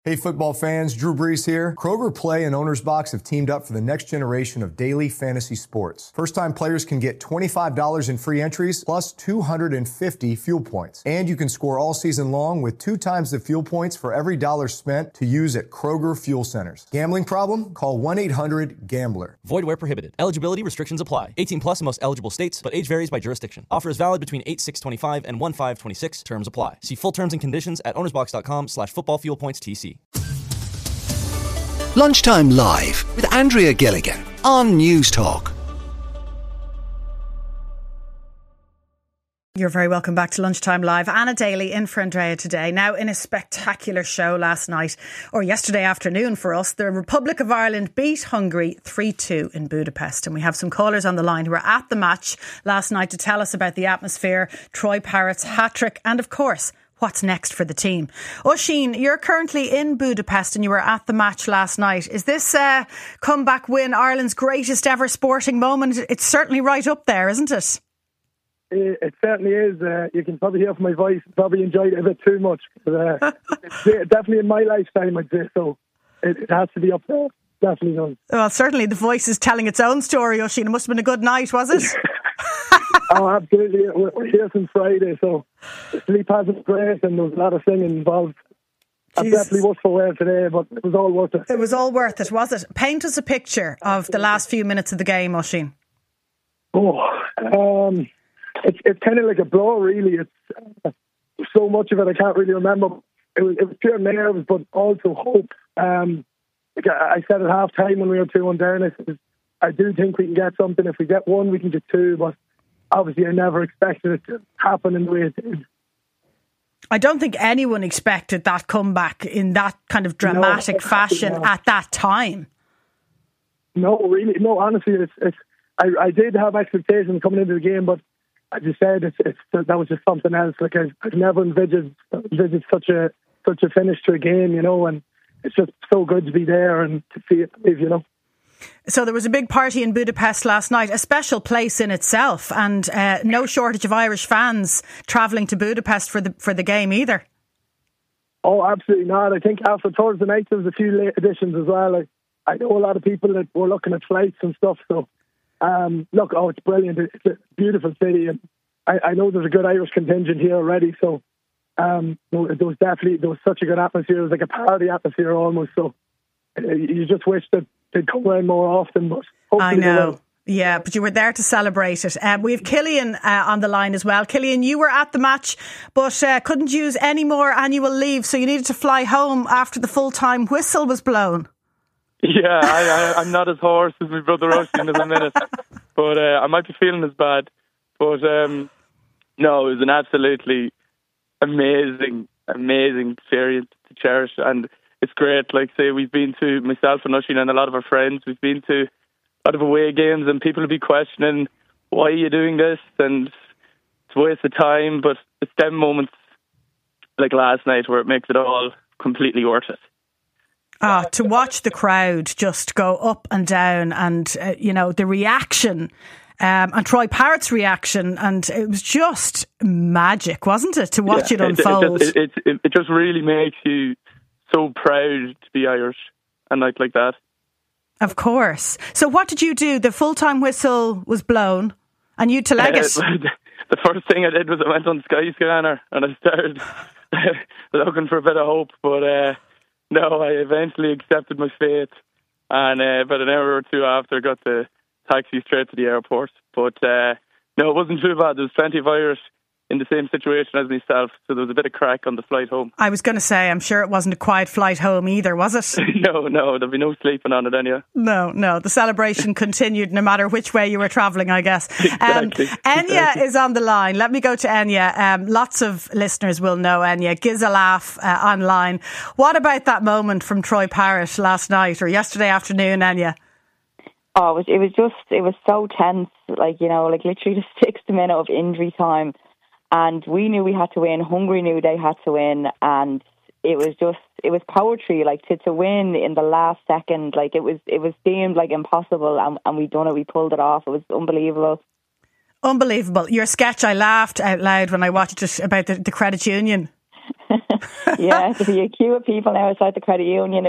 Hey football fans, Drew Brees here. Kroger Play and Owner's Box have teamed up for the next generation of daily fantasy sports. First-time players can get $25 in free entries plus 250 fuel points. And you can score all season long with 2 times the fuel points for every dollar spent to use at Kroger Fuel Centers. Gambling problem? Call 1-800-GAMBLER. Void where prohibited. Eligibility restrictions apply. 18 plus in most eligible states, but age varies by jurisdiction. Offer is valid between 8/6/25 and 1/5/26. Terms apply. See full terms and conditions at ownersbox.com/footballfuelpointstc. Lunchtime Live with Andrea Gilligan on News Talk. You're very welcome back to Lunchtime Live. Anna Daly in for Andrea today. Now, in a spectacular show last night, or yesterday afternoon for us, the Republic of Ireland beat Hungary 3-2 in Budapest. And we have some callers on the line who were at the match last night to tell us about the atmosphere, Troy Parrott's hat-trick, and of course, what's next for the team. Oisín, you're currently in Budapest and you were at the match last night. Is this comeback win Ireland's greatest ever sporting moment? It's certainly right up there, isn't it? It certainly is. You can probably hear from my voice, probably enjoyed it a bit too much. But, it's definitely in my lifetime, I'd say, so it has to be up there. Definitely does. Well, certainly the voice is telling its own story, Oisín. It must have been a good night, was it? Oh, absolutely. We're here since Friday, so the sleep hasn't been great and there was a lot of singing involved. I definitely was for wear today, but it was all worth it. It was all worth it, was it? Paint us a picture of the last few minutes of the game, Oisín. It's kind of like a blow, really. It's so much of it I can't really remember. It was pure nerves, but also hope. Like I said at half time when we were 2-1 down, I said, I do think we can get something. If we get one, we can get two. But obviously, I never expected it to happen in the way it did. I don't think anyone expected that comeback in that kind of dramatic fashion at that time. No, really, no. Honestly, I did have expectations coming into the game, but as you said, that was just something else. Like I've never envisaged such a finish to a game, you know, and it's just so good to be there and to see it live, you know. So there was a big party in Budapest last night, a special place in itself, and no shortage of Irish fans travelling to Budapest for the game either. Oh, absolutely not. I think after Thursday night there was a few late additions as well. I know a lot of people that were looking at flights and stuff. So it's brilliant. It's a beautiful city, and I know there's a good Irish contingent here already. So there was such a good atmosphere. It was like a party atmosphere almost. So you just wish that they'd come around more often, but hopefully I know. They will. Yeah, but you were there to celebrate it. We have Killian on the line as well. Killian, you were at the match, but couldn't use any more annual leave, so you needed to fly home after the full-time whistle was blown. Yeah, I'm not as hoarse as my brother Oisín at the minute, but I might be feeling as bad. But no, it was an absolutely amazing experience to cherish, and it's great. Like, say, we've been to, myself and Oisín and a lot of our friends, we've been to a lot of away games, and people will be questioning, why are you doing this? And it's a waste of time, but it's them moments like last night where it makes it all completely worth it. To watch the crowd just go up and down, and the reaction, and Troy Parrott's reaction, and it was just magic, wasn't it, to watch it unfold? It just really makes you so proud to be Irish a night like that. Of course. So what did you do? The full-time whistle was blown and you to leg it. The first thing I did was I went on Skyscanner and I started looking for a bit of hope, but no, I eventually accepted my fate, and about an hour or two after got the taxi straight to the airport. But no, it wasn't too bad. There was plenty of Irish in the same situation as myself, so there was a bit of crack on the flight home. I was going to say, I'm sure it wasn't a quiet flight home either, was it? No, there'll be no sleeping on it anyway. No, the celebration continued no matter which way you were travelling, I guess. Exactly. Enya is on the line. Let me go to Enya. Lots of listeners will know Enya. Gives a laugh online. What about that moment from Troy Parrott last night or yesterday afternoon, Enya? Oh, it was so tense, literally the 6th minute of injury time. And we knew we had to win. Hungary knew they had to win. And it was poetry, to win in the last second. It was deemed impossible, and we done it. We pulled it off. It was unbelievable. Unbelievable. Your sketch, I laughed out loud when I watched it about the credit union. Yeah, to be a queue of people now outside the credit union,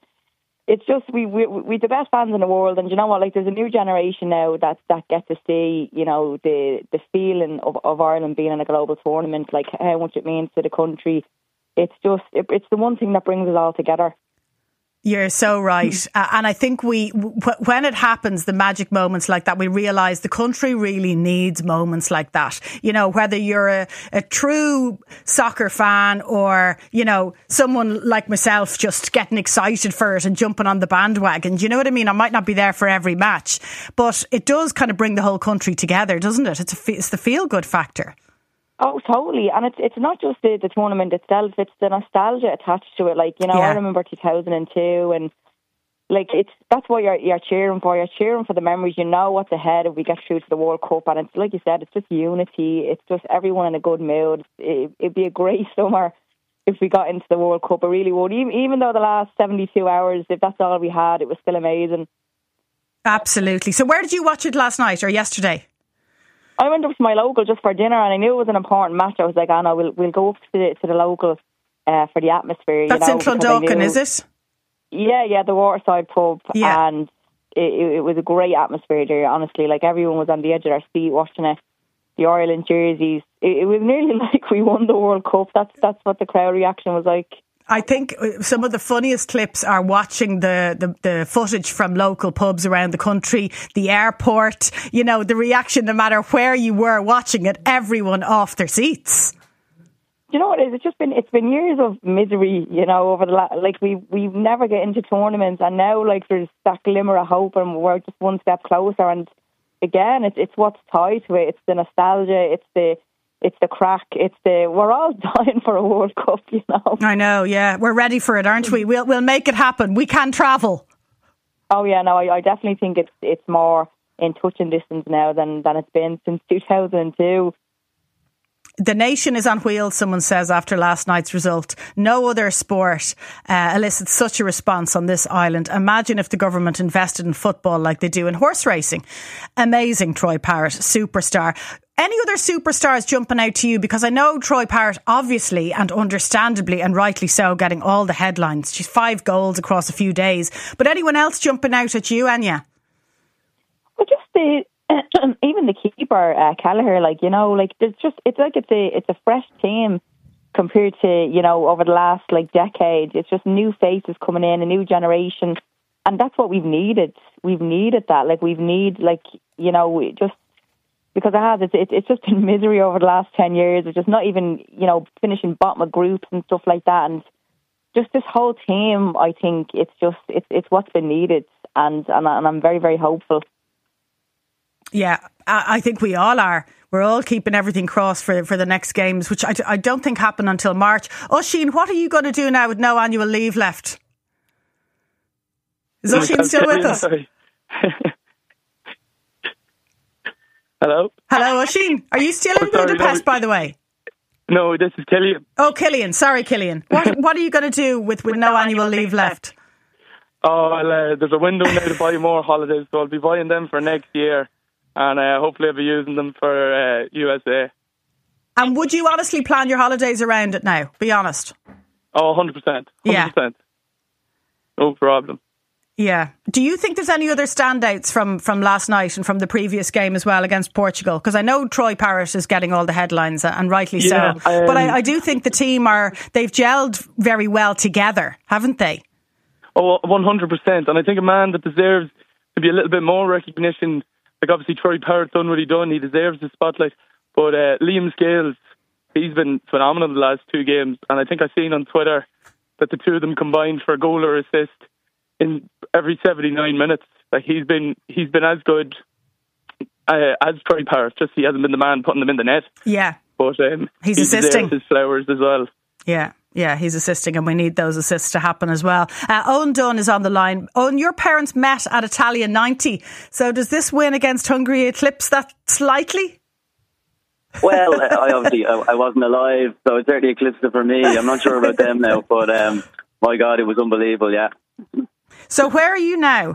it's just we the best fans in the world, and you know what? Like, there's a new generation now that get to see, you know, the feeling of Ireland being in a global tournament, like how much it means to the country. It's just it's the one thing that brings us all together. You're so right. And I think when it happens, the magic moments like that, we realise the country really needs moments like that. You know, whether you're a true soccer fan or, you know, someone like myself just getting excited for it and jumping on the bandwagon. Do you know what I mean? I might not be there for every match, but it does kind of bring the whole country together, doesn't it? It's the feel-good factor. Oh, totally. And it's not just the tournament itself, it's the nostalgia attached to it. Like, you know, I remember 2002 and like that's what you're cheering for. You're cheering for the memories. You know what's ahead if we get through to the World Cup. And it's like you said, it's just unity. It's just everyone in a good mood. It'd be a great summer if we got into the World Cup. It really would. Even though the last 72 hours, if that's all we had, it was still amazing. Absolutely. So where did you watch it last night or yesterday? I went up to my local just for dinner, and I knew it was an important match. I was like, "Oh no, we'll go up to the local for the atmosphere." That's in Clondalkin, is it? Yeah, the Waterside pub, yeah. And it was a great atmosphere there. Honestly, like everyone was on the edge of their seat watching it. The Ireland jerseys, it was nearly like we won the World Cup. That's what the crowd reaction was like. I think some of the funniest clips are watching the footage from local pubs around the country, the airport, you know, the reaction, no matter where you were watching it, everyone off their seats. You know what it is? It's been years of misery, you know, over we never get into tournaments, and now like there's that glimmer of hope and we're just one step closer. And again, it's what's tied to it. It's the nostalgia, it's the crack. We're all dying for a World Cup, you know. I know, yeah. We're ready for it, aren't we? We'll make it happen. We can travel. Oh yeah, no, I definitely think it's more in touching distance now than it's been since 2002. The nation is on wheels, someone says after last night's result. No other sport elicits such a response on this island. Imagine if the government invested in football like they do in horse racing. Amazing, Troy Parrott, superstar. Any other superstars jumping out to you? Because I know Troy Parrott, obviously and understandably and rightly so, getting all the headlines. She's 5 goals across a few days. But anyone else jumping out at you, Anya? Well, just even the keeper, Kelleher, like, you know, like it's a fresh team compared to, you know, over the last like decade. It's just new faces coming in, a new generation, and that's what we've needed. We've needed that, like you know, just because it's just been misery over the last 10 years. It's just not even, you know, finishing bottom of groups and stuff like that, and just this whole team. I think it's what's been needed, and I'm very, very hopeful. Yeah, I think we all are. We're all keeping everything crossed for the next games, which I don't think happen until March. Oisín, what are you going to do now with no annual leave left? Is Oisín still with us? Hello? Hello, Oisín. Are you still in Budapest, by the way? No, this is Killian. Oh, Killian. Sorry, Killian. What are you going to do with no annual leave left? Oh, well, there's a window now to buy more holidays, so I'll be buying them for next year. And hopefully I'll be using them for USA. And would you honestly plan your holidays around it now? Be honest. Oh, 100%. 100%. Yeah. No problem. Yeah. Do you think there's any other standouts from last night and from the previous game as well against Portugal? Because I know Troy Parrott is getting all the headlines, and rightly so. But I do think the team they've gelled very well together, haven't they? Oh, 100%. And I think a man that deserves to be a little bit more recognition, like obviously Troy Parrott's done what he done, he deserves the spotlight. But Liam Scales, he's been phenomenal the last 2 games. And I think I've seen on Twitter that the two of them combined for a goal or assist in every 79 minutes. Like he's been as good as Troy Parrott, just he hasn't been the man putting them in the net. Yeah. But he's assisting. His flowers as well. Yeah, he's assisting, and we need those assists to happen as well. Owen Dunn is on the line. Owen, your parents met at Italia 90. So does this win against Hungary eclipse that slightly? Well, I wasn't alive, so it certainly eclipsed it for me. I'm not sure about them now, but my God, it was unbelievable, yeah. So where are you now?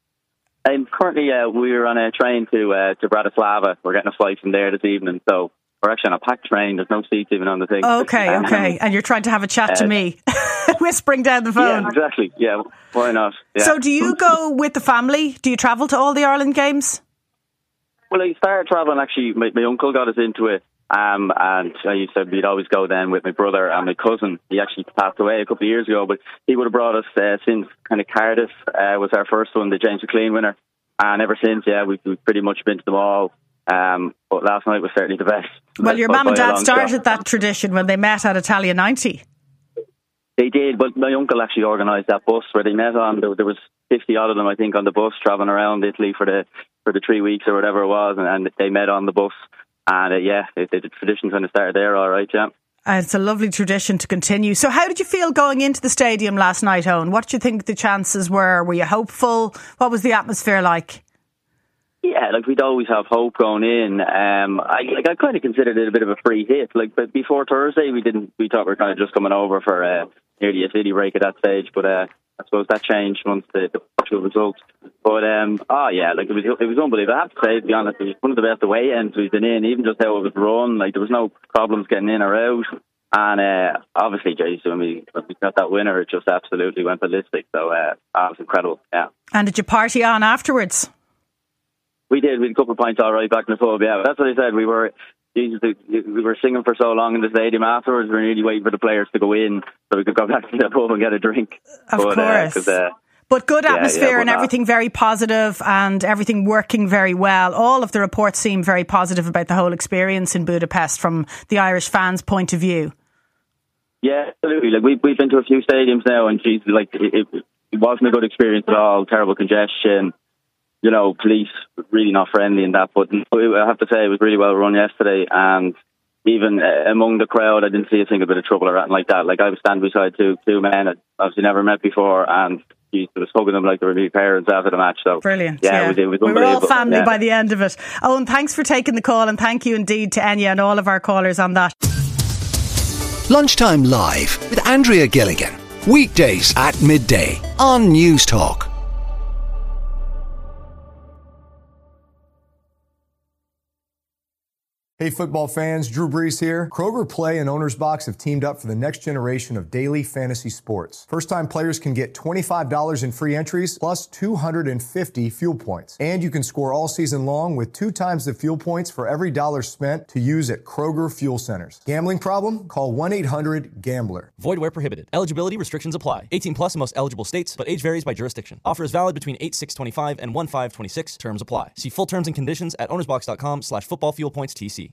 I'm currently, we were on a train to Bratislava. We're getting a flight from there this evening, so We're actually on a packed train. There's no seats even on the thing. Okay. And you're trying to have a chat to me, whispering down the phone. Yeah, exactly. Yeah, why not? Yeah. So do you go with the family? Do you travel to all the Ireland games? Well, I started travelling, actually. My uncle got us into it. And I used to, we'd always go then with my brother and my cousin. He actually passed away a couple of years ago, but he would have brought us since kind of Cardiff was our first one, the James McLean winner. And ever since, we've pretty much been to them all. But last night was certainly the best. Well, your mum and dad started that tradition when they met at Italia 90. They did, but my uncle actually organised that bus where they met on. There was 50 odd of them, I think, on the bus travelling around Italy for the 3 weeks or whatever it was, and they met on the bus. And the tradition kind of started there, all right, yeah. It's a lovely tradition to continue. So how did you feel going into the stadium last night, Owen? What did you think the chances were? Were you hopeful? What was the atmosphere like? Yeah, we'd always have hope going in. I kind of considered it a bit of a free hit. But before Thursday, we thought we were kind of just coming over for nearly a city break at that stage. But I suppose that changed once the actual results. But it was unbelievable. I have to say, to be honest, it was one of the best away ends we've been in. Even just how it was run, there was no problems getting in or out. And obviously, Jason, when we got that winner, it just absolutely went ballistic. So that was incredible. Yeah. And did you party on afterwards? We did. We had a couple of pints all right back in the pub, yeah. That's what I said. We were singing for so long in the stadium afterwards. We were really waiting for the players to go in so we could go back to the pub and get a drink. Of course. But good atmosphere and everything very positive and everything working very well. All of the reports seem very positive about the whole experience in Budapest from the Irish fans' point of view. Yeah, absolutely. We've been to a few stadiums now, and it wasn't a good experience at all. Terrible congestion. Police really not friendly in that. But I have to say, it was really well run yesterday, and even among the crowd, I didn't see a single bit of trouble or anything like that. I was standing beside two men I'd obviously never met before, and I was hugging them like they were my parents after the match. So brilliant. Yeah. It was we were all family by the end of it. Owen, thanks for taking the call, and thank you indeed to Enya and all of our callers on that. Lunchtime Live with Andrea Gilligan. Weekdays at midday on News Talk. Hey football fans, Drew Brees here. Kroger Play and Owner's Box have teamed up for the next generation of daily fantasy sports. First-time players can get $25 in free entries plus 250 fuel points. And you can score all season long with 2 times the fuel points for every dollar spent to use at Kroger fuel centers. Gambling problem? Call 1-800-GAMBLER. Void where prohibited. Eligibility restrictions apply. 18 plus in most eligible states, but age varies by jurisdiction. Offer is valid between 8/6/25 and 1/5/26. Terms apply. See full terms and conditions at ownersbox.com/footballfuelpointstc.